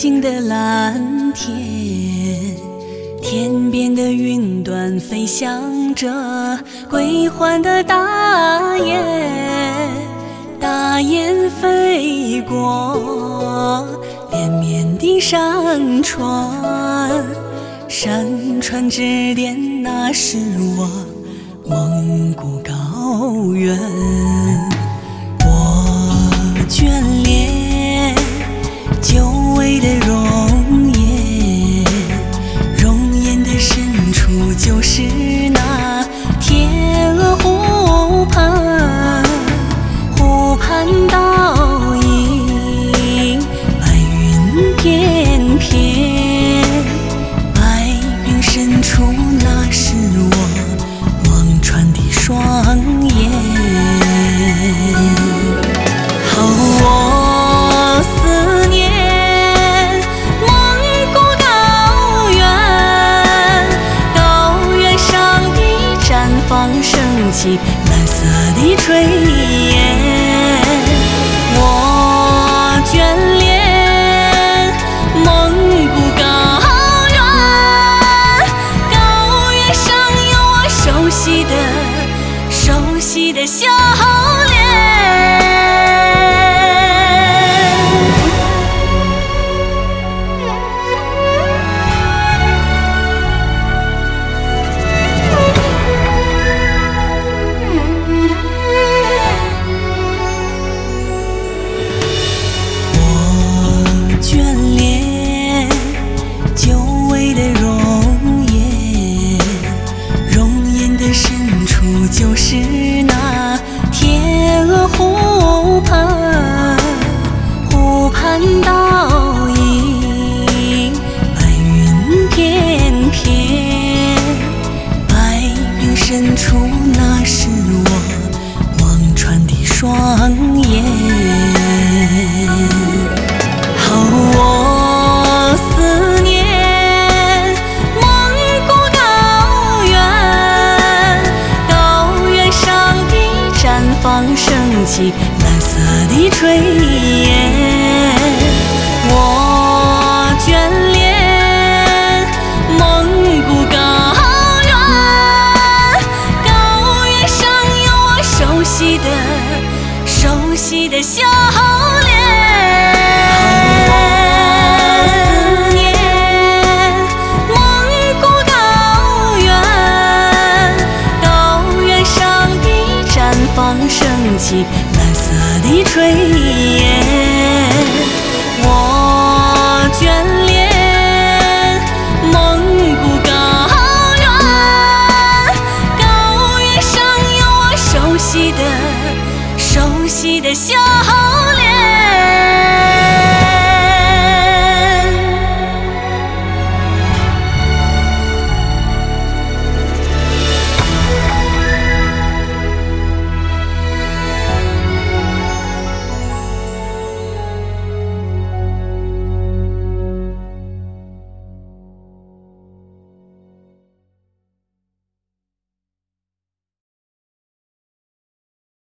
静的蓝天，天边的云端飞翔着归还的大雁，大雁飞过连绵的山川，山川之巅，那是我蒙古高原。我眷恋久违的容颜，容颜的深处就是那天鹅湖畔，湖畔倒影白云翩翩，白云深处那是我望穿的双眼。我思念蒙古高原，高原上的绽放升起蓝色的炊烟。我眷恋蒙古高原，高原上有我熟悉的笑脸。就是那天鹅湖畔，湖畔倒影白云翩翩，白云深处那是我望穿的双眼。我思念蒙古高原，高原上的绽放升起蓝色的炊烟。我眷恋蒙古高原，高原上有我熟悉的笑脸。升起蓝色的炊烟。我眷恋蒙古高原，高原上有我熟悉的笑